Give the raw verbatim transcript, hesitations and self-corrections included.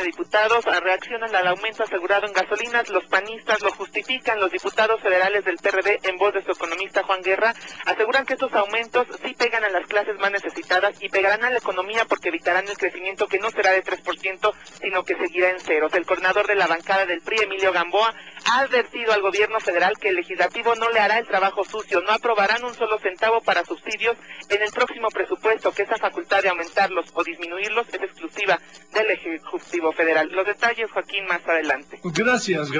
de Diputados reaccionan al aumento asegurado en gasolinas. Los panistas lo justifican. Los diputados federales del P R D, en voz de su economista Juan Guerra, aseguran que estos aumentos sí pegan a las clases más necesitadas y pegarán a la economía porque evitarán el crecimiento, que no será de tres por ciento, sino que seguirá en ceros. El coordinador de la bancada del P R I, Emilio Gamboa, ha advertido al gobierno federal que el legislativo no le hará el trabajo sucio, no aprobarán un solo centavo para subsidios en el próximo presupuesto, que esa facultad de aumentarlos o disminuirlos es exclusiva del Ejecutivo Federal. Los detalles, Joaquín, más adelante. Gracias.